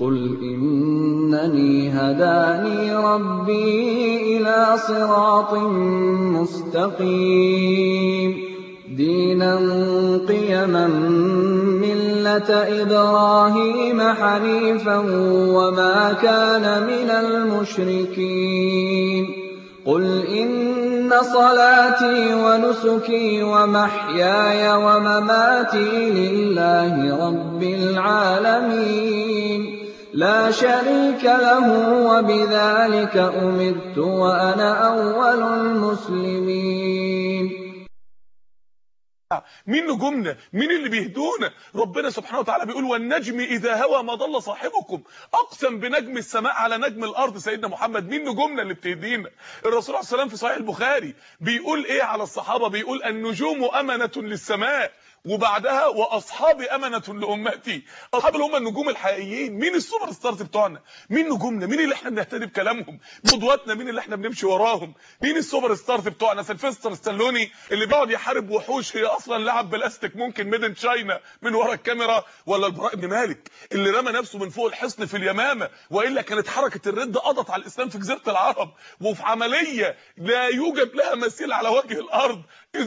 قُلْ إِنَّنِي هَدَانِي رَبِّي إِلَىٰ صِرَاطٍ مُّسْتَقِيمٍ دِينًا قِيَمًا مِّلَّةَ إِبْرَاهِيمَ حَنِيفًا وَمَا كَانَ مِنَ الْمُشْرِكِينَ قُلْ إِنَّ صَلَاتِي وَنُسُكِي وَمَحْيَايَ وَمَمَاتِي لِلَّهِ رَبِّ الْعَالَمِينَ لَا شَرِيكَ لَهُ وَبِذَٰلِكَ أُمِرْتُ وَأَنَا أَوَّلُ الْمُسْلِمِينَ. مين نجومنا؟ مين اللي بيهدونا؟ ربنا سبحانه وتعالى بيقول والنجم اذا هوى ما ضل صاحبكم. اقسم بنجم السماء على نجم الارض سيدنا محمد. مين نجومنا اللي بتهدينا؟ الرسول عليه السلام في صحيح البخاري بيقول ايه على الصحابه؟ بيقول النجوم امنه للسماء وبعدها واصحابي امنه لامتي. اصحاب اللي هم النجوم الحقيقيين. مين السوبر ستارز بتوعنا؟ مين نجومنا؟ مين اللي احنا بنهتدي بكلامهم؟ قدواتنا مين اللي احنا بنمشي وراهم؟ مين السوبر ستارز بتوعنا؟ سيلفستر ستالوني اللي بيقعد يحارب وحوش هي اصلا لعب بلاستيك ممكن ميدن تشاينا من ورا الكاميرا، ولا البراء بن مالك اللي رمى نفسه من فوق الحصن في اليمامه والا كانت حركه الرد قضت على الاسلام في جزيره العرب وفي عمليه لا يوجد لها مثيل على وجه الارض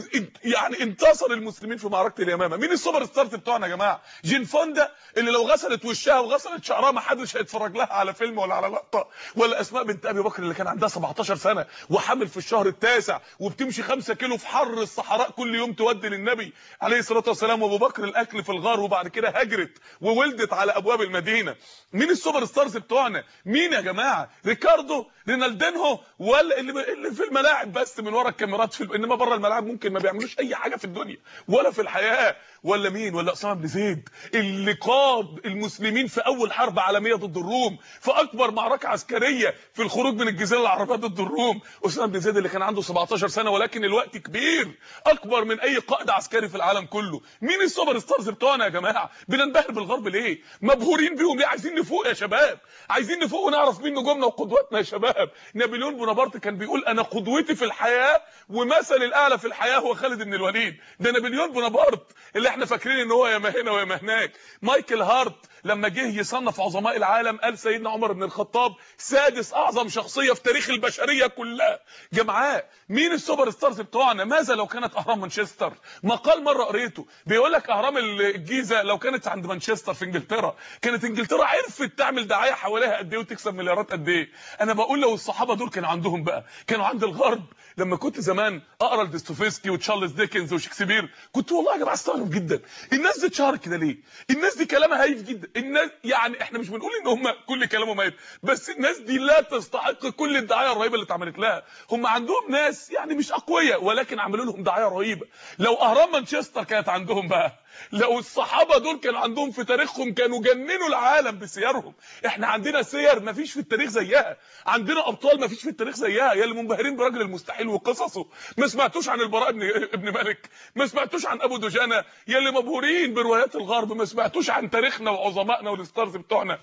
يعني انتصر المسلمين في معركه اليمامه. مين السوبر ستارز بتوعنا يا جماعه؟ جين فوندا اللي لو غسلت وشها وغسلت شعرها ما حدش هيتفرج لها على فيلم ولا على لقطه، ولا اسماء بنت ابي بكر اللي كان عندها 17 سنه وحامل في الشهر التاسع وبتمشي 5 كيلو في حر الصحراء كل يوم تودي للنبي عليه الصلاه والسلام، وابو بكر الاكل في الغار وبعد كده هاجرت وولدت على ابواب المدينه. مين السوبر ستارز بتوعنا؟ مين يا جماعه؟ ريكاردو، رينالدينهو، ولا اللي في الملاعب بس من ورا الكاميرات انما بره الملاعب ممكن ما بيعملوش اي حاجه في الدنيا ولا في الحياه؟ ولا مين؟ ولا اسامه بن زيد اللي قاد المسلمين في اول حرب عالميه ضد الروم، في اكبر معركه عسكريه في الخروج من الجزيره العربيه ضد الروم. اسامه بن زيد اللي كان عنده 17 سنه ولكن الوقت كبير اكبر من اي قائد عسكري في العالم كله. مين السوبر ستارز بتوعنا يا جماعه؟ بننبهر بالغرب ليه؟ مبهورين بيهم ليه؟ عايزين نفوق يا شباب، عايزين نفوق ونعرف مين نجومنا وقدواتنا يا شباب. نابليون بونابرت كان بيقول انا قدوتي في الحياه ومثل الاعلى في الحياه هو خالد بن الوليد. ده نابليون بونابرت اللي احنا فاكرين ان هو يا ما هنا ويا ما هناك. مايكل هارت لما جه يصنف عظماء العالم قال سيدنا عمر بن الخطاب سادس اعظم شخصيه في تاريخ البشريه كلها. جماعه مين السوبر ستارز بتوعنا؟ ماذا لو كانت اهرام مانشستر؟ مقال مره قريته بيقول لك اهرام الجيزه لو كانت عند مانشستر في انجلترا كانت انجلترا عرفت تعمل دعايه حواليها قد ايه وتكسب مليارات قد ايه. انا بقول لو الصحابه دول كانوا عندهم بقى، كانوا عند الغرب. لما كنت زمان اقرا لدوستويفسكي وتشارلز ديكنز وشكسبير كنت والله يا جماعه استغرب جدا الناس دي اتشهرت كده ليه؟ الناس دي كلامها هايف جدا. الناس يعني احنا مش بنقول ان هم كل كلامهم هايف، بس الناس دي لا تستحق كل الدعايه الرهيبه اللي اتعملت لها. هم عندهم ناس يعني مش اقوياء ولكن عملوا لهم دعايه رهيبه. لو اهرام مانشستر كانت عندهم بقى، لو الصحابه دول كان عندهم في تاريخهم كانوا جننوا العالم بسيرهم. احنا عندنا سير مفيش في التاريخ زيها، عندنا ابطال مفيش في التاريخ زيها. يا اللي منبهرين برجل المستحيل وقصصه ما سمعتوش عن البراء ابن مالك، ما سمعتوش عن ابو دجانه. يا اللي مبهورين بروايات الغرب ما سمعتوش عن تاريخنا وعظمائنا والستارز بتوعنا.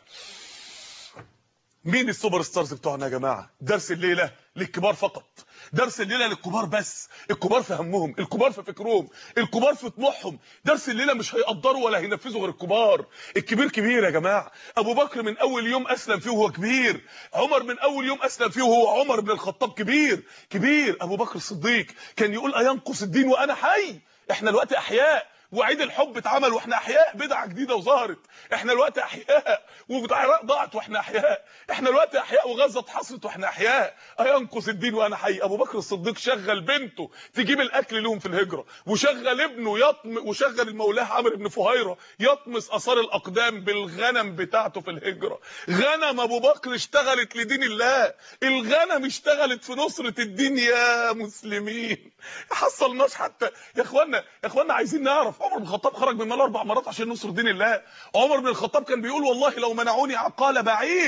مين السوبر ستارز بتوعنا يا جماعه؟ درس الليله للكبار فقط، درس الليله للكبار بس. الكبار في همهم، الكبار في فكرهم، الكبار في طموحهم. درس الليله مش هيقدروا ولا هينفذوا غير الكبار. الكبير كبير يا جماعه. ابو بكر من اول يوم اسلم فيه وهو كبير، عمر من اول يوم اسلم فيه وهو عمر بن الخطاب كبير كبير. ابو بكر الصديق كان يقول اينقص الدين وانا حي. احنا الوقت احياء وعيد الحب اتعمل واحنا احياء، بدعه جديده وظهرت. احنا الوقت احياء والعراق ضاعت واحنا احياء. احنا الوقت احياء وغزه اتحصرت واحنا احياء. اينقص الدين وانا حي. ابو بكر الصديق شغل بنته تجيب الاكل لهم في الهجره، وشغل ابنه وشغل المولاه عمرو بن فهيره يطمس اثار الاقدام بالغنم بتاعته في الهجره. غنم ابو بكر اشتغلت لدين الله، الغنم اشتغلت في نصره الدين يا مسلمين. حصلناش حتى يا اخوانا عايزين نعرف عمر بن الخطاب خرج من المال 4 مرات عشان نصر دين الله. عمر بن الخطاب كان بيقول والله لو منعوني عقال بعير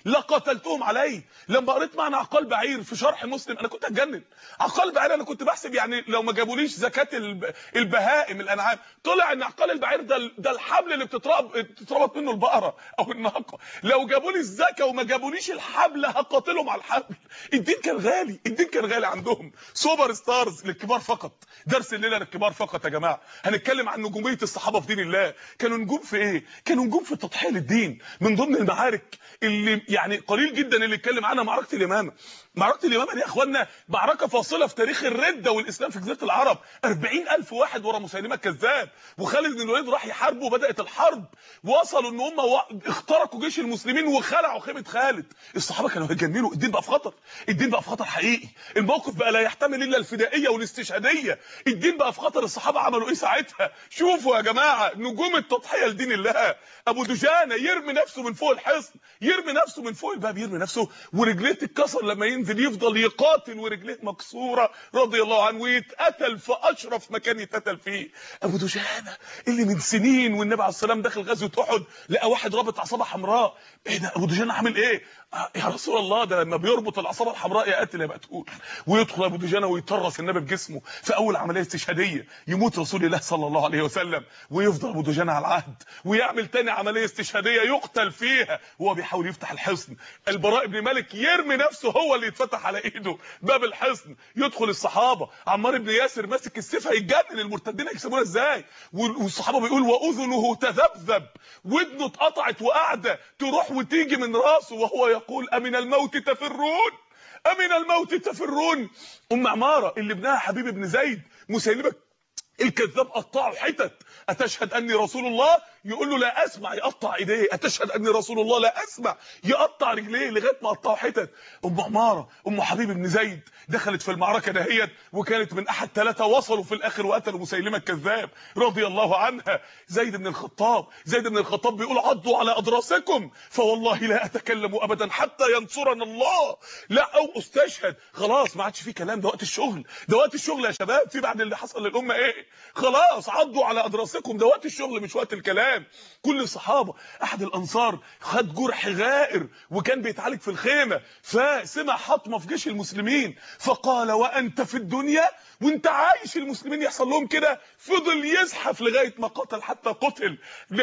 لقتلتهم عليه. لما قريت معنى عقال بعير في شرح مسلم انا كنت هتجنن. عقال بعير انا كنت بحسب يعني لو ما جابوليش زكاه البهائم الانعام، طلع ان عقال البعير ده الحبل اللي بتتربط منه البقره او الناقه. لو جابوا لي الزكاه وما جابوليش الحبل هقاتلهم على الحبل. الدين كان غالي، الدين كان غالي عندهم. سوبر ستارز للكبار فقط. درس الليله للكبار فقط يا جماعه. هنتكلم عن نجوميه الصحابه في دين الله. كانوا نجوم في ايه؟ كانوا نجوم في التضحيه للدين. من ضمن المعارك اللي يعني قليل جدا اللي اتكلم عنها معركه اليمامه. معركه اليمامه دي يا اخوانا معركه فاصله في تاريخ الرده والاسلام في جزيره العرب. 40,000 واحد ورا مسيلمه الكذاب، وخالد بن الوليد راح يحاربه وبدات الحرب. وصلوا ان هم اخترقوا جيش المسلمين وخلعوا خيمه خالد. الصحابه كانوا هيجننوا. الدين بقى في خطر، الدين بقى في خطر حقيقي. الموقف بقى لا يحتمل الا الفدائيه والاستشهاديه. الدين بقى في خطر. الصحابه عملوا ايه ساعتها؟ شوفوا يا جماعه نجوم التضحيه لدين الله. ابو دجانه يرمي نفسه من فوق الحصن، يرمي نفسه من فوق الباب، يرمي نفسه ورجليه تتكسر لما ينزل، يفضل يقاتل ورجليه مكسوره رضي الله عنه، ويتقتل في اشرف مكان يتقتل فيه. ابو دجانه اللي من سنين والنبي عليه السلام داخل غزوه احد لقى واحد رابط عصابه حمراء. ايه ده ابو دجانه عامل ايه؟ يا رسول الله ده لما بيربط العصابه الحمراء يا قاتل يا مقتول. ويدخل ابو دجانه ويطرس النبي بجسمه في اول عمليه استشهاديه. يموت رسول الله صلى الله عليه وسلم ويفضل ابو دجانه على العهد، ويعمل تاني عمليه استشهاديه يقتل فيها وهو بيحاول يفتح الحصن. البراء بن مالك يرمي نفسه هو اللي يتفتح على ايده باب الحصن. يدخل الصحابه. عمار بن ياسر ماسك السيف هيتجنن، المرتدين هيكسبونا ازاي؟ والصحابه بيقول واذنه تذبذب، ودنه اتقطعت وقاعده تروح وتيجي من راسه وهو يقول امن الموت تفرون، امن الموت تفرون. ام عماره اللي ابنها حبيب بن زيد مسيلمه الكذاب قطعه حتت. اتشهد اني رسول الله؟ يقول له لا اسمع، يقطع ايديه. اتشهد اني رسول الله؟ لا اسمع، يقطع رجليه لغايه ما قطعه حتت. ام عماره ام حبيب بن زيد دخلت في المعركه دهيت، وكانت من احد ثلاثه وصلوا في الاخر وقتلوا مسيلمه الكذاب رضي الله عنها. زيد بن الخطاب بيقول عضوا على اضراسكم فوالله لا اتكلم ابدا حتى ينصرنا الله، لا او استشهد. خلاص ما عادش في كلام، ده وقت الشغل، ده وقت الشغل يا شباب. في بعد اللي حصل للامه ايه؟ خلاص عضوا على اضراسكم، ده وقت الشغل مش وقت الكلام. كل الصحابه. احد الانصار خد جرح غائر وكان بيتعالج في الخيمه، فسمع حطمه في جيش المسلمين فقال وانت في الدنيا وانت عايش المسلمين يحصل لهم كده؟ فضل يزحف لغايه ما قتل حتى قتل.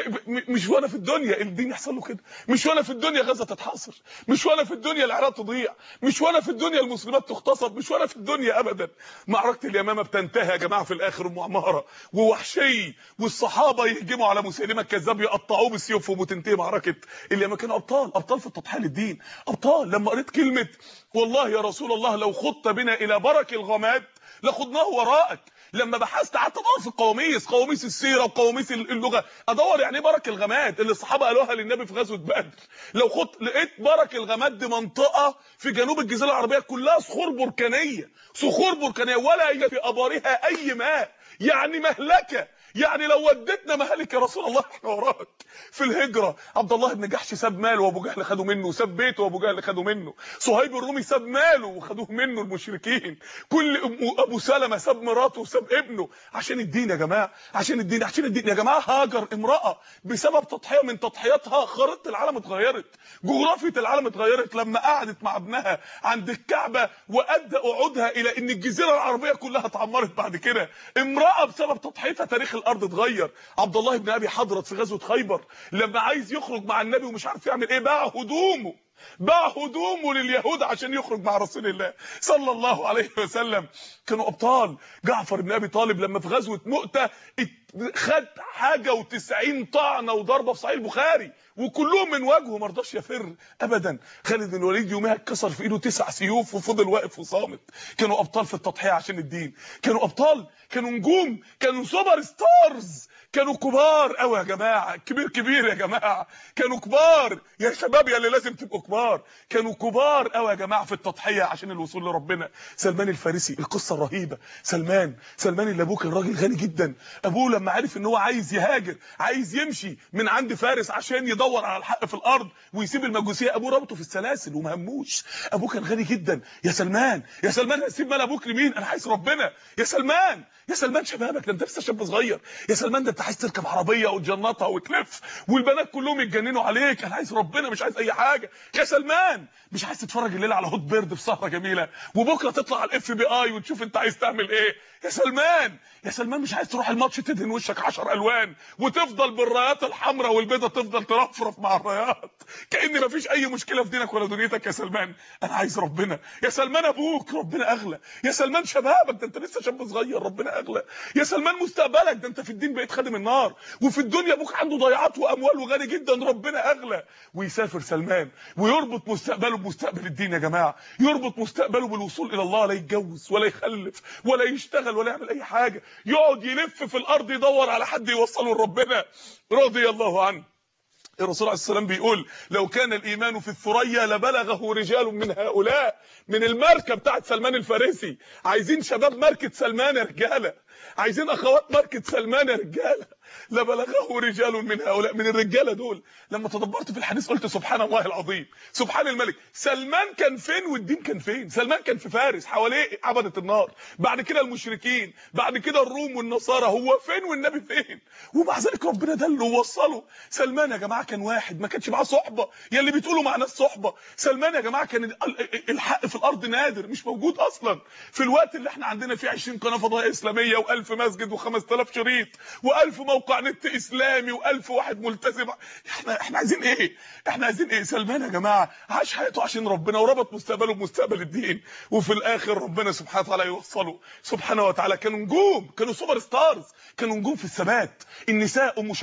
مش وانا في الدنيا الدين يحصل له كده، مش وانا في الدنيا غزه تتحاصر، مش وانا في الدنيا العراق تضيع، مش وانا في الدنيا المسلمات تغتصب، مش وانا في الدنيا ابدا. معركه اليمامه بتنتهي يا جماعه في الاخر ام عماره ووحشي والصحابه يهجموا على مسيلمه الكذاب يقطعوه بسيوفهم وتنتهي معركه اليمامه. كانوا ابطال في التضحيه للدين، ابطال. لما قريت كلمه والله يا رسول الله لو خضت بنا الى برك الغماد لخضناه وراءك، لما بحثت قعدت ادور في القواميس، قواميس السيره وقواميس اللغه، ادور يعني ايه برك الغماد اللي الصحابه قالوها للنبي في غزوه بدر. لو خدت لقيت برك الغماد دي منطقه في جنوب الجزيره العربيه كلها صخور بركانيه، صخور بركانيه ولا يوجد في ابارها اي ماء، يعني مهلكه. يعني لو ودتنا مهلك يا رسول الله احنا وراك. في الهجره عبد الله بن جحش ساب ماله وابو جهل خدوا منه، ساب بيته وابو جهل خدوا منه، صهيب الرومي ساب ماله وخدوه منه المشركين، كل ابو سلمة ساب مراته وساب ابنه عشان الدين يا جماعه، عشان الدين يا جماعه. هاجر امراه بسبب تضحيه من تضحياتها خريطه العالم اتغيرت، جغرافيه العالم اتغيرت لما قعدت مع ابنها عند الكعبه وادى قعودها الى ان الجزيره العربيه كلها اتعمرت بعد كده. امراه بسبب تضحيتها تاريخ الارض اتغير. عبد الله بن ابي حضرت في غزوه خيبر لما عايز يخرج مع النبي ومش عارف يعمل ايه، باع هدومه لليهود عشان يخرج مع رسول الله صلى الله عليه وسلم. كانوا ابطال. جعفر بن ابي طالب لما في غزوه مؤتة خد حاجه و90 طعنه وضربه في صحيح البخاري وكلهم من وجهه ما رضاش يفر ابدا. خالد بن الوليد يومها اتكسر في ايده 9 سيوف وفضل واقف وصامت. كانوا ابطال في التضحيه عشان الدين، كانوا ابطال، كانوا نجوم، كانوا سوبر ستارز، كانوا كبار قوي يا جماعه، كبير يا جماعه، كانوا كبار يا شباب يا اللي لازم تبقوا كبار، كانوا كبار قوي يا جماعه في التضحيه عشان الوصول لربنا. سلمان الفارسي القصه الرهيبه. سلمان اللي ابوه كان راجل غني جدا. ابوه لما عرف ان هو عايز يهاجر، عايز يمشي من عند فارس عشان يدور على الحق في الارض ويسيب المجوسيه، ابوه ربطه في السلاسل وما هموش. ابوه كان غني جدا. يا سلمان هتسيب مال ابوك لمين؟ انا عايز ربنا. يا سلمان شبابك ده انت لسه شاب صغير. يا سلمان ده انت انت عايز تركب عربيه وتجنطها وتلف والبنات كلهم يتجننوا عليك. انا عايز ربنا، مش عايز اي حاجه. يا سلمان مش عايز تتفرج الليله على هوت بيرد في سهره جميله وبكره تطلع على الاف بي اي وتشوف انت عايز تعمل ايه؟ يا سلمان، يا سلمان مش عايز تروح الماتش تدهن وشك 10 الوان وتفضل بالرايات الحمراء والبيضاء تفضل ترفرف مع الرايات كأن مفيش اي مشكله في دينك ولا دنيتك. يا سلمان انا عايز ربنا. يا سلمان ابوك ربنا اغلى. يا سلمان شبابك، ده انت لسه شاب صغير ربنا اغلى. يا سلمان مستقبلك، ده انت في الدين بقيت خادم النار، وفي الدنيا ابوك عنده ضيعات واموال وغني جدا ربنا اغلى. ويسافر سلمان ويربط مستقبله بمستقبل الدين. يا جماعه يربط مستقبله بالوصول الى الله، لا يتجوز ولا يخلف ولا يشتغل ولا يعمل اي حاجه، يقعد يلف في الارض يدور على حد يوصله لربنا رضي الله عنه. الرسول عليه السلام بيقول لو كان الايمان في الثريا لبلغه رجال من هؤلاء. من الماركه بتاعت سلمان الفارسي. عايزين شباب ماركه سلمان يا رجاله، عايزين اخوات ماركه سلمان يا رجاله. لبلغه رجال من هؤلاء. من الرجاله دول لما تدبرت في الحديث قلت سبحان الله العظيم، سبحان الملك. سلمان كان فين والدين كان فين؟ سلمان كان في فارس حواليه عبدة النار، بعد كده المشركين، بعد كده الروم والنصارى. هو فين والنبي فين؟ ومع ذلك ربنا دله ووصله. سلمان يا جماعه كان واحد، ما كانش معاه صحبه يا اللي بتقولوا مع ناس صحبه. سلمان يا جماعه كان الحق في الارض نادر، مش موجود اصلا. في الوقت اللي احنا عندنا فيه 20 قناه فضائيه اسلاميه و1000 مسجد و5000 شريط و1000 موقع نت اسلامي و1000 واحد ملتزم، احنا عايزين ايه؟ احنا عايزين ايه؟ سلمان يا جماعه عاش حياته عشان ربنا وربط مستقبله بمستقبل الدين، وفي الاخر ربنا سبحانه وتعالى يوصله سبحانه وتعالى. كانوا نجوم، كانوا سوبر ستارز، كانوا نجوم في الثبات. النساء ام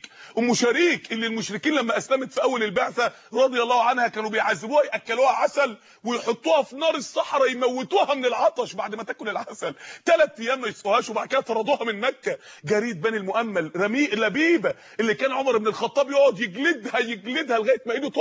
شريك اللي المشركين لما اسلمت في اول البعثه رضي الله عنها كانوا بيعذبوها، ياكلوها عسل ويحطوها في نار الصحراء يموتوها من العطش بعد ما تاكل العسل 3 ايام ما يسقوهاش، وبعد كده طردوها من مكه. جريد بني المؤمل لبيبه اللي كان عمر بن الخطاب يقعد يجلدها لغايه ما ايده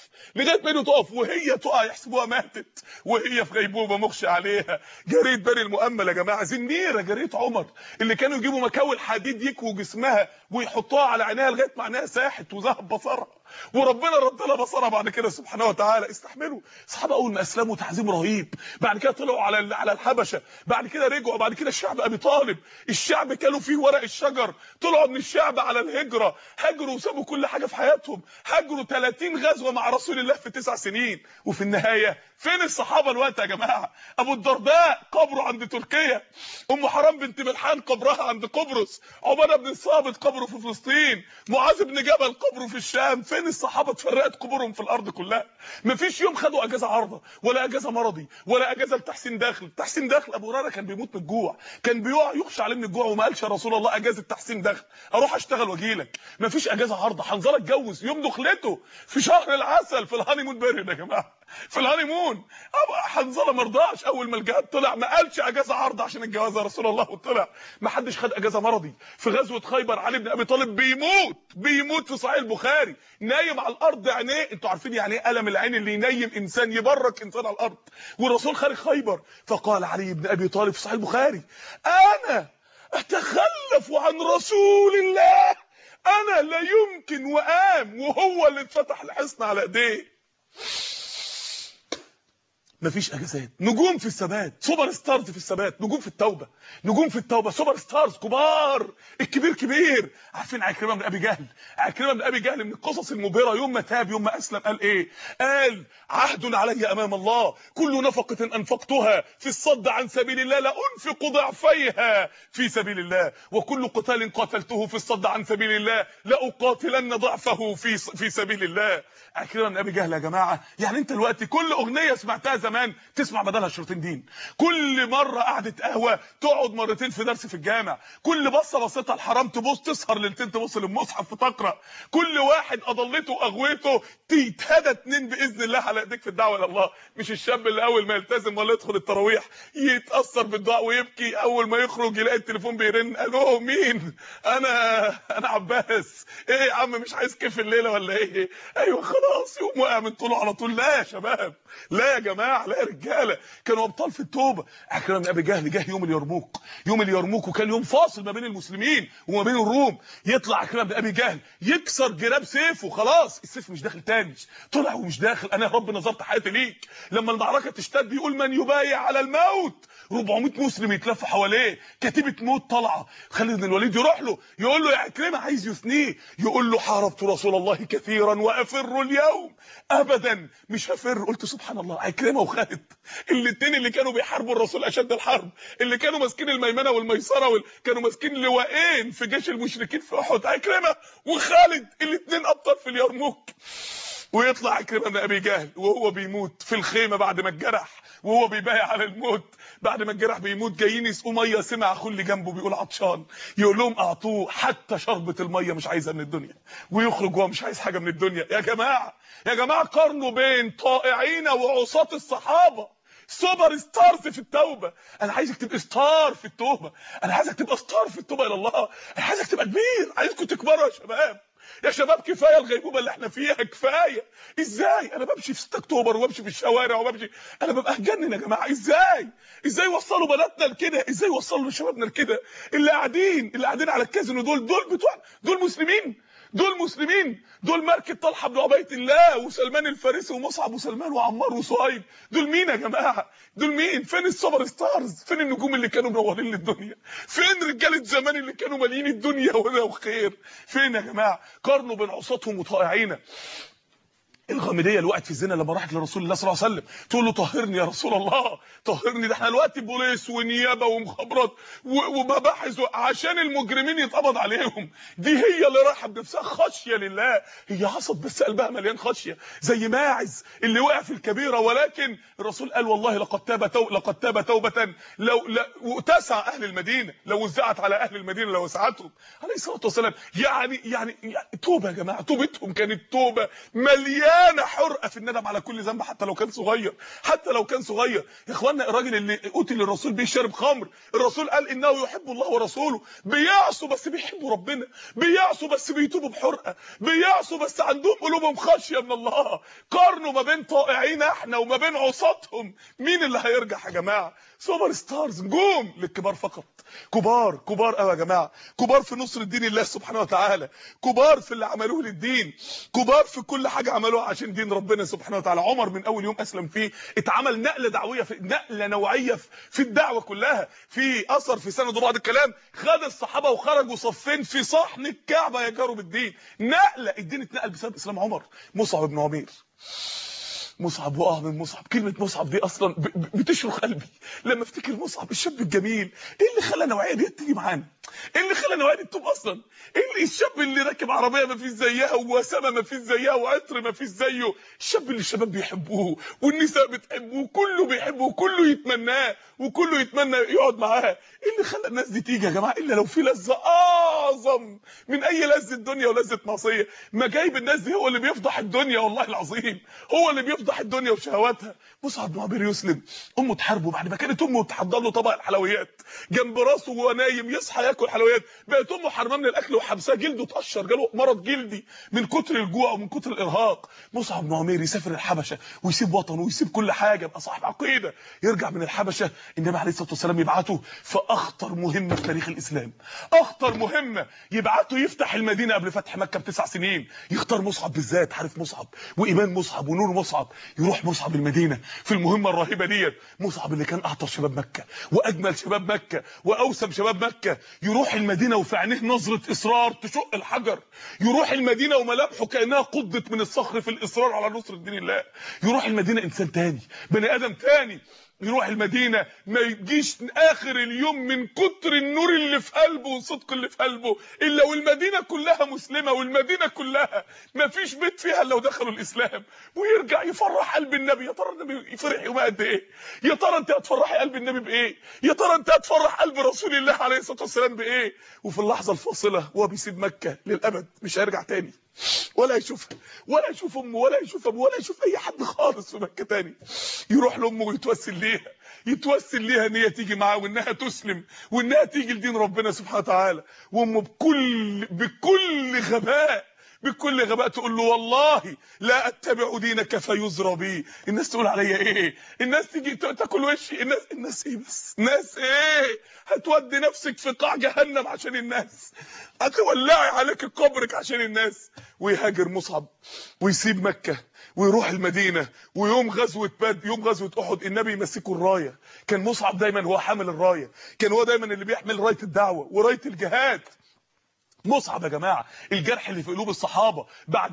تقف، وهي تقع يحسبوها ماتت وهي في غيبوبه مغشى عليها. جريد بني المؤمل يا جماعه. زنيره جريت عمر اللي كانوا يجيبوا مكاول حديد يكووا جسمها ويحطوها على عينيها لغايه ما عينيها ساحت وذهب بصرها، وربنا رد لها بصرها بعد كده سبحانه وتعالى. استحملوا الصحابه اول ما اسلموا تعظيم رهيب، بعد كده طلعوا على الحبشه، بعد كده رجعوا، بعد كده الشعب ابي طالب، الشعب كانوا فيه ورق الشجر، طلعوا من الشعب على الهجره، هاجروا وسابوا كل حاجه في حياتهم، هاجروا 30 غزوه مع رسول الله في 9 سنين. وفي النهايه فين الصحابه الوقت يا جماعه؟ ابو الدرداء قبره عند تركيا، ام حرام بنت ملحان قبرها عند قبرص، عباده بن الصامت قبره في فلسطين، معاذ بن جبل قبره في الشام. فين الصحابه؟ اتفرقت قبورهم في الارض كلها. مفيش يوم خدوا اجازه عارضه ولا اجازه مرضي ولا اجازه لتحسين داخل. تحسين داخل ابو هريره كان بيموت من الجوع، كان بيقع يخشى عليه من الجوع وما قالش يا رسول الله اجازه تحسين داخل اروح اشتغل واجي لك. مفيش اجازه عارضه. حنظله اتجوز يوم دخلته في شهر العسل في الهانيمون بيريد يا جماعه، في الهانيمون. حنظله ما رضاش اول ما الجهاد طلع ما قالش اجازه عارضه عشان الجواز يا رسول الله، وطلع ما حدش خد اجازه مرضي. في غزوه خيبر علي بن ابي طالب بيموت في صحيح البخاري نايم على الارض عينيه. انتوا عارفين يعني ايه الم العين اللي ينيم انسان يبرك انسان على الارض؟ والرسول خارج خيبر فقال علي بن ابي طالب في صحيح البخاري انا اتخلف عن رسول الله، انا لا يمكن وقام وهو اللي اتفتح الحصن على ايديه. مفيش اجازات. نجوم في الثبات، سوبر ستارز في الثبات، نجوم في التوبه، نجوم في التوبه، سوبر ستارز كبار. الكبير كبير. عارفين عكرمه بن ابي جهل؟ عكرمه بن ابي جهل من القصص المبهره. يوم ما تاب، يوم ما اسلم، قال ايه؟ قال عهد علي امام الله كل نفقه انفقتها في الصد عن سبيل الله لانفق ضعفيها في سبيل الله، وكل قتال قاتلته في الصد عن سبيل الله لاقاتلن ضعفه في سبيل الله. عكرمه بن ابي جهل يا جماعه. يعني انت دلوقتي كل اغنيه سمعتها زمان تسمع بدلها شريطين دين، كل مره قعده قهوه تقعد مرتين في درس في الجامع، كل بصيتها الحرام تبص تسهر ليلتين تبص للمصحف تقرا، كل واحد اضلته واغويته تتهدى 2 باذن الله على ايديك في الدعوه الى الله. مش الشاب اللي اول ما يلتزم ولا يدخل التراويح يتاثر بالدعاء ويبكي، اول ما يخرج يلاقي التليفون بيرن، الو مين؟ انا عباس. ايه يا عم مش عايز كيف الليله ولا ايه؟ ايوه خلاص يقوم وقع من طوله على طول. لا يا شباب، لا يا جماعه، عليا رجاله كانوا ابطال في التوبه. عكرمه بن ابي جهل جه يوم اليرموك وكان يوم فاصل ما بين المسلمين وما بين الروم. يطلع عكرمه بن ابي جهل يكسر جراب سيفه، خلاص السيف مش داخل تاني، طلع ومش داخل. انا يا رب نظرت حياتي ليك. لما المعركه تشتد يقول من يبايع على الموت، 400 مسلم يتلفوا حواليه، كتيبه موت طالعه. خالد بن الوليد يروح له يقول له يا عكرمه، عايز يثنيه، يقول له حاربت رسول الله كثيرا وافر اليوم ابدا مش هفر. قلت سبحان الله، عكرمه وخالد الاثنين اللي كانوا بيحاربوا الرسول اشد الحرب، اللي كانوا ماسكين الميمنه والميسره، كانوا ماسكين لواءين في جيش المشركين في احد، عكرمه وخالد الاثنين ابطال في اليرموك. ويطلع عكرمه بن ابي جهل وهو بيموت في الخيمه بعد ما اتجرح، وهو بيبايع على الموت بعد ما الجرح بيموت. جايين يسقوا ميه، سمع اخوه اللي جنبه بيقول عطشان، يقول لهم اعطوه حتى شربة الميه مش عايزها من الدنيا، ويخرج وهو مش عايز حاجه من الدنيا. يا جماعه قارنوا بين طائعين وعصاة الصحابه، سوبر ستارز في التوبه. انا عايزك تبقى ستار في التوبه، انا عايزك تبقى ستار في التوبه الى الله، انا عايزك تبقى كبير، عايزكم تكبروا يا شباب. يا شباب كفايه الغيبوبه اللي احنا فيها، كفايه. ازاي انا بمشي في 6 اكتوبر وبمشي في الشوارع وبمشي، انا ببقى هتجنن يا جماعه. ازاي وصلوا بناتنا لكده؟ ازاي وصلوا شبابنا لكده؟ اللي قاعدين على الكازينو دول مسلمين، دول ماركه طلحه بن عبيد الله وسلمان الفارسي ومصعب وسلمان وعمار وصهيب. دول مين يا جماعه؟ دول مين؟ فين السوبر ستارز؟ فين النجوم اللي كانوا منورين للدنيا؟ فين رجاله زمان اللي كانوا مالين الدنيا وهنا وخير؟ فين يا جماعه؟ قارنوا بين عصاتهم وطائعين. الغامديه اللي وقعت في الزنا لما راحت لرسول الله صلى الله عليه وسلم تقول له طهرني يا رسول الله، طهرني، ده احنا دلوقتي بوليس ونيابه ومخابرات ومباحث عشان المجرمين يتقبض عليهم. دي هي اللي رايحه بنفسها خشيه لله، هي عصت بس قلبها مليان خشيه زي ماعز اللي وقع في الكبيره، ولكن الرسول قال والله لقد تاب توبه لو تسع اهل المدينه، لو وزعت على اهل المدينه لو وسعتهم عليه الصلاه والسلام. يعني توبه يا جماعه، توبتهم كانت توبه مليانه حرقه في الندم على كل ذنب حتى لو كان صغير. يا اخوانا الراجل اللي قتل الرسول بيشرب خمر، الرسول قال انه يحب الله ورسوله، بيعصوا بس بيحبوا ربنا، بيعصوا بس بيتوبوا بحرقه، بيعصوا بس عندهم قلوبهم خشيه من الله. قارنوا ما بين طائعين احنا وما بين عصاتهم، مين اللي هيرجع يا جماعه؟ سوبر ستارز، نجوم للكبار فقط، كبار قوي يا جماعه، كبار في نصر الدين الله سبحانه وتعالى، كبار في اللي عملوه للدين، كبار في كل حاجه عملوها عشان دين ربنا سبحانه وتعالى. عمر من اول يوم اسلم فيه اتعمل نقله دعويه، نقله نوعيه في الدعوه كلها. في اثر في سنده بعض الكلام خد الصحابه وخرجوا صفين في صحن الكعبه يجاروا بالدين، نقله الدين اتنقل بسبب اسلام عمر. مصعب بن عمير، مصعب واه من مصعب، كلمه مصعب دي اصلا بتشرخ قلبي لما افتكر مصعب الشاب الجميل. ايه اللي خلى النوعيه دي تيجي معانا؟ ايه اللي خلى النوعيه دي تتوب اصلا؟ ايه الشاب اللي راكب عربيه ما فيش زيها ووسامه ما فيش زيها وعطر ما فيش زيه، الشاب اللي الشباب بيحبوه والنساء بتحبوه، كله بيحبه وكله يتمناه وكله يتمنى يقعد معاه. ايه اللي خلى الناس دي تيجي يا جماعه؟ الا لو في لذه اعظم من اي لذه دنيا ولذه معصيه. ما جايب الناس دي هو اللي بيفضح الدنيا، والله العظيم هو اللي بيفضح الدنيا وشهواتها. مصعب بن عمير يسلم، امه تحاربه بعد ما كانت امه تحضر له طبق الحلويات جنب راسه وهو نايم يصحى ياكل حلويات، بقت امه حرمه من الاكل وحبساه، جلده اتقشر، جاله مرض جلدي من كتر الجوع ومن كتر الارهاق. مصعب بن عمير يسافر الحبشه ويسيب وطنه ويسيب كل حاجه، يبقى صاحب عقيده، يرجع من الحبشه النبي عليه الصلاه والسلام يبعته في اخطر مهمه في تاريخ الاسلام، اخطر مهمه، يبعته يفتح المدينه قبل فتح مكه ب9 سنين، يختار مصعب بالذات، عارف مصعب وايمان مصعب ونور مصعب، يروح مصعب المدينه في المهمه الرهيبه ديت. مصعب اللي كان اعطر شباب مكه واجمل شباب مكه واوسم شباب مكه، يروح المدينه وفي عينيه نظره اصرار تشق الحجر، يروح المدينه وملامحه كانها قضت من الصخر في الاصرار على نصر دين الله، يروح المدينه انسان تاني، بني ادم تاني، يروح المدينه ما يجيش اخر اليوم من كتر النور اللي في قلبه والصدق اللي في قلبه الا والمدينه كلها مسلمه، والمدينه كلها ما فيش بيت فيها الا ودخلوا الاسلام، ويرجع يفرح قلب النبي. يا ترى النبي يفرح يوم قد ايه؟ يا ترى انت هتفرحي قلب النبي بايه؟ يا ترى انت هتفرح قلب رسول الله عليه الصلاه والسلام بايه؟ وفي اللحظه الفاصله وهو بيسيب مكه للابد، مش هيرجع تاني ولا يشوفها ولا يشوف امه ولا يشوف ابوه ولا يشوف اي حد خالص في مكه تاني، يروح لامه ويتوسل ليها ان هي تيجي معاه وانها تسلم وانها تيجي لدين ربنا سبحانه وتعالى. وامه بكل غباء بكل غباء تقول له والله لا اتبع دينك فيزرى بي. الناس تقول عليا ايه؟ الناس تيجي تاكل وشي. الناس ايه بس؟ الناس ايه؟ هتودي نفسك في قاع جهنم عشان الناس، هتولعي عليك قبرك عشان الناس. ويهاجر مصعب ويسيب مكة ويروح المدينة، ويوم غزوة بدر، يوم غزوة احد، النبي يمسكه الراية. كان مصعب دايما هو حامل الراية، كان هو دايما اللي بيحمل راية الدعوة وراية الجهاد. مصعب يا جماعه الجرح اللي في قلوب الصحابه بعد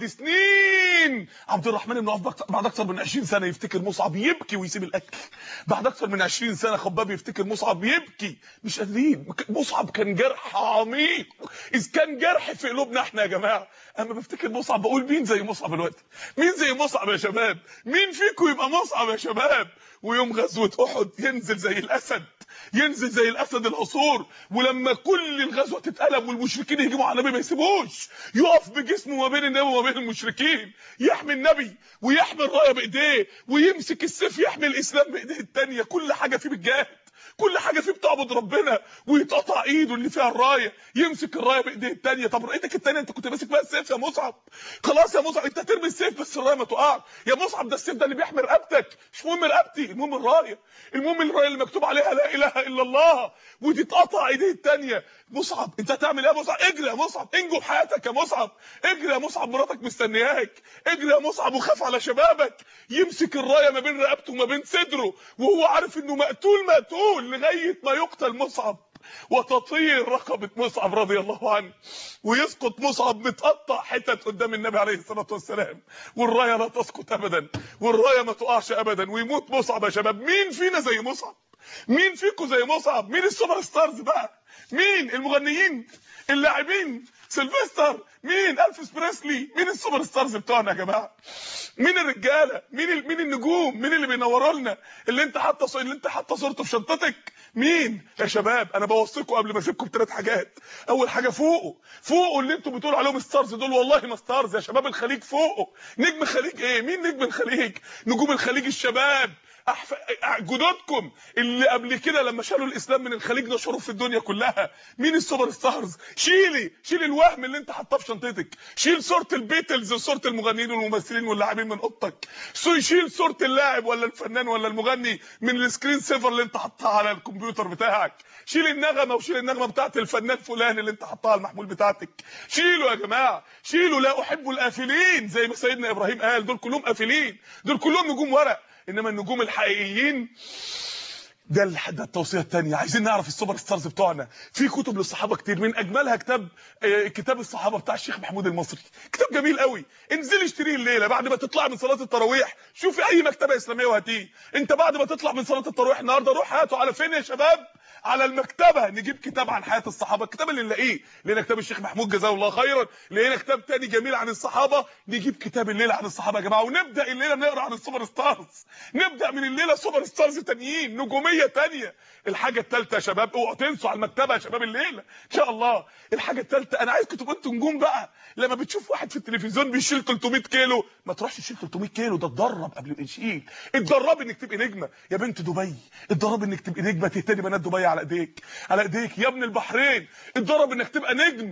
سنين. عبد الرحمن بن عوف بعد اكثر من 20 سنه يفتكر مصعب يبكي ويسيب الاكل. بعد اكثر من 20 سنه خباب يفتكر مصعب يبكي، مش قادرين. مصعب كان جرح عميق، اذ كان جرح في قلوبنا احنا يا جماعه. اما بفتكر مصعب بقول مين زي مصعب دلوقتي؟ مين زي مصعب يا شباب؟ مين فيكم يبقى مصعب يا شباب؟ ويوم غزوه احد ينزل زي الاسد، ينزل زي الاسد العصور. ولما كل الغزوه تتقلب والمشركين يهجموا على النبي ما يسيبوش، يقف بجسمه ما بين النبي وما بين المشركين، يحمي النبي ويحمي الرايه بايديه، ويمسك السيف يحمي الاسلام بايديه الثانيه. كل حاجه فيه بالجهاد، كل حاجه فيه بتعبد ربنا. ويتقطع ايده اللي فيها الرايه، يمسك الرايه بايديه الثانيه. طب رايتك الثانيه انت كنت ماسك فيها السيف يا مصعب، خلاص يا مصعب انت ترمي السيف بس الرايه ما تقعش يا مصعب. ده السيف ده اللي بيحمي رقبتك، مش مهم رقبتي، المهم الرايه، المهم الرايه اللي مكتوب عليها لا اله الا الله. وتتقطع ايديه الثانيه. مصعب انت هتعمل ايه يا مصعب؟ اجري يا مصعب، انجو بحياتك يا مصعب، اجري يا مصعب، مراتك مستنياك، اجري يا مصعب وخاف على شبابك. يمسك الرايه ما بين رقبته وما بين صدره وهو عارف انه مقتول لغايه ما يقتل مصعب وتطير رقبه مصعب رضي الله عنه، ويسقط مصعب متقطع حتت قدام النبي عليه الصلاه والسلام. والرايه لا تسقط ابدا، والرايه ما تقعش ابدا، ويموت مصعب يا شباب. مين فينا زي مصعب؟ مين فيكم زي مصعب؟ مين السوبر ستارز بقى؟ مين المغنيين؟ اللاعبين؟ سيلفستر؟ مين؟ الفيس بريسلي؟ مين السوبر ستارز بتوعنا يا جماعه؟ مين الرجاله؟ مين النجوم؟ مين اللي بينوروا لنا؟ اللي انت حاطه صورته في شنطتك؟ مين يا شباب؟ انا بوصيكم قبل ما اسيبكم ب3 حاجات. اول حاجه فوقوا اللي انتم بتقولوا عليهم ستارز دول، والله ما ستارز يا شباب. الخليج فوقوا. نجم الخليج ايه؟ مين نجم الخليج؟ نجوم الخليج الشباب، جدودكم اللي قبل كده لما شالوا الاسلام من الخليج نشروه في الدنيا كلها. مين السوبر ستارز؟ شيل الوهم اللي انت حاطاه في شنطتك، شيل صوره البيتلز وصوره المغنيين والممثلين واللاعبين من اوضتك، شيل صوره اللاعب ولا الفنان ولا المغني من السكرين سيفر اللي انت حاطاه على الكمبيوتر بتاعك، شيل النغمه وشيل النغمه بتاعت الفنان فلان اللي انت حاطها على المحمول بتاعتك. شيلوا يا جماعه، شيلوا. لا احب الافلين زي ما سيدنا ابراهيم قال، دول كلهم افلين، دول كلهم نجوم ورق. انما النجوم الحقيقيين ده التوصيه الثانيه. عايزين نعرف السوبر ستارز بتوعنا. في كتب للصحابه كتير، من اجملها كتاب الصحابه بتاع الشيخ محمود المصري، كتاب جميل قوي. انزلي اشتريه الليله بعد ما تطلع من صلاه التراويح، شوفي اي مكتبه اسلاميه وهاتيه. انت بعد ما تطلع من صلاه التراويح النهارده روح هاته على فين يا شباب؟ على المكتبه. نجيب كتاب عن حياه الصحابه، الكتاب اللي نلاقيه، لقينا كتاب الشيخ محمود جزاه الله خيرا، لقينا كتاب تاني جميل عن الصحابه. نجيب كتاب الليله عن الصحابه يا جماعه، ونبدا الليله نقرا عن السوبر ستارز. نبدا من الليله سوبر ستارز تانيين، نجوميه تانيه. الحاجه الثالثه يا شباب، اوعوا تنسوا على المكتبه يا شباب الليله ان شاء الله. الحاجه الثالثه، انا عايزكم تبقوا انتوا نجوم بقى. لما بتشوف واحد في التلفزيون بيشيل 300 كيلو، ما تروحش تشيل 300 كيلو، ده اتدرب قبل ما يشيل. اتدرب انك تبقي نجمه يا بنت دبي، اتدرب انك تبقي نجمه تهتدي بنات دبي على ايديك، على ايديك يا ابن البحرين. اتدرب انك تبقى نجم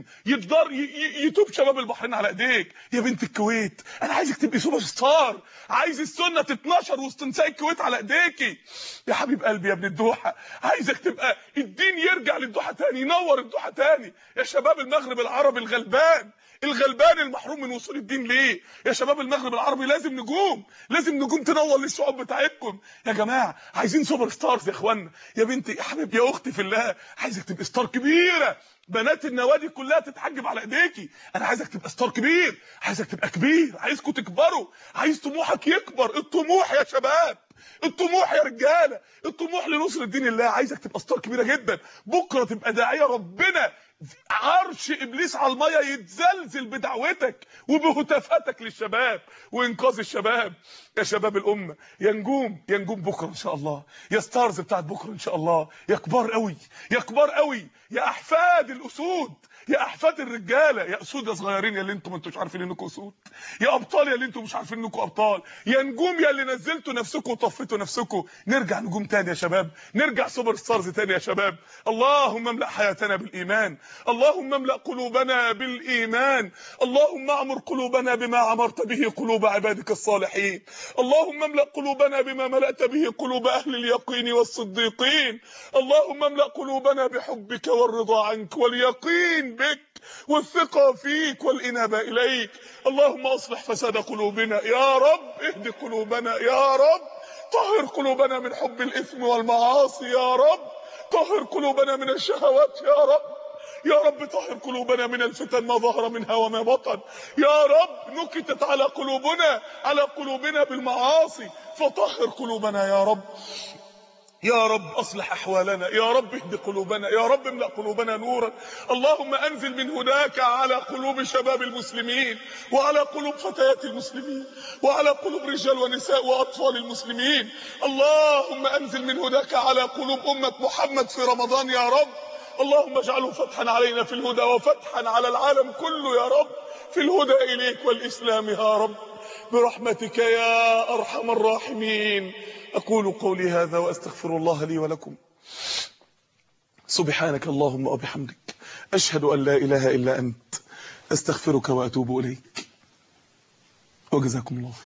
يتوب شباب البحرين على ايديك. يا بنت الكويت انا عايزك تبقي سوبر ستار، عايز السنه تتنشر وسط نساء الكويت على ايديكي. يا حبيب قلبي يا ابن الدوحه، عايزك تبقى الدين يرجع للدوحه تاني، ينور الدوحه تاني. يا شباب المغرب العربي الغلبان المحروم من وصول الدين ليه؟ يا شباب المغرب العربي لازم نجوم تنور للشعوب بتاعتكم يا جماعه. عايزين سوبر ستارز يا اخوانا. يا بنتي يا حبيبي يا اختي في الله، عايزك تبقى ستار كبيره، بنات النوادي كلها تتحجب على ايديكي. انا عايزك تبقى ستار كبير، عايزك تبقى كبير، عايزكم تكبروا، عايز طموحك يكبر. الطموح يا شباب، الطموح يا رجاله، الطموح لنصر دين الله. عايزك تبقى ستار كبيره جدا، بكره تبقى داعيه ربنا، عرش ابليس على الميه يتزلزل بدعوتك وبهتافاتك للشباب وانقاذ الشباب. يا شباب الامه، يا نجوم بكره ان شاء الله، يا ستارز بتاعت بكره ان شاء الله، يا كبار قوي، يا احفاد الاسود، يا احفاد الرجاله، يا اسود يا صغيرين يا اللي انتم ما انتوش عارفين انكم اسود، يا ابطال يا اللي انتم مش عارفين انكم ابطال، يا نجوم يا اللي نزلتوا نفسكم وطفيتوا نفسكم. نرجع نجوم تاني يا شباب، نرجع سوبر ستارز تاني يا شباب. اللهم املأ حياتنا بالايمان، اللهم املأ قلوبنا بالإيمان، اللهم اعمر قلوبنا بما عمرت به قلوب عبادك الصالحين، اللهم املأ قلوبنا بما ملأت به قلوب أهل اليقين والصديقين، اللهم املأ قلوبنا بحبك والرضا عنك واليقين بك والثقة فيك والإنابة إليك. اللهم أصلح فساد قلوبنا يا رب، اهد قلوبنا يا رب، طهر قلوبنا من حب الإثم والمعاصي يا رب، طهر قلوبنا من الشهوات يا رب، يا رب طهر قلوبنا من الفتن ما ظهر منها وما بطن، يا رب نكتت على قلوبنا بالمعاصي فطهر قلوبنا يا رب، يا رب اصلح احوالنا يا رب، اهد قلوبنا يا رب، املأ قلوبنا نورا. اللهم انزل من هداك على قلوب شباب المسلمين، وعلى قلوب فتيات المسلمين، وعلى قلوب رجال ونساء واطفال المسلمين. اللهم انزل من هداك على قلوب امة محمد في رمضان يا رب. اللهم اجعله فتحا علينا في الهدى وفتحا على العالم كله يا رب في الهدى اليك والاسلام يا رب، برحمتك يا ارحم الراحمين. أقول قولي هذا وأستغفر الله لي ولكم. سبحانك اللهم وبحمدك، أشهد أن لا إله إلا أنت، أستغفرك وأتوب إليك، وجزاكم الله خير.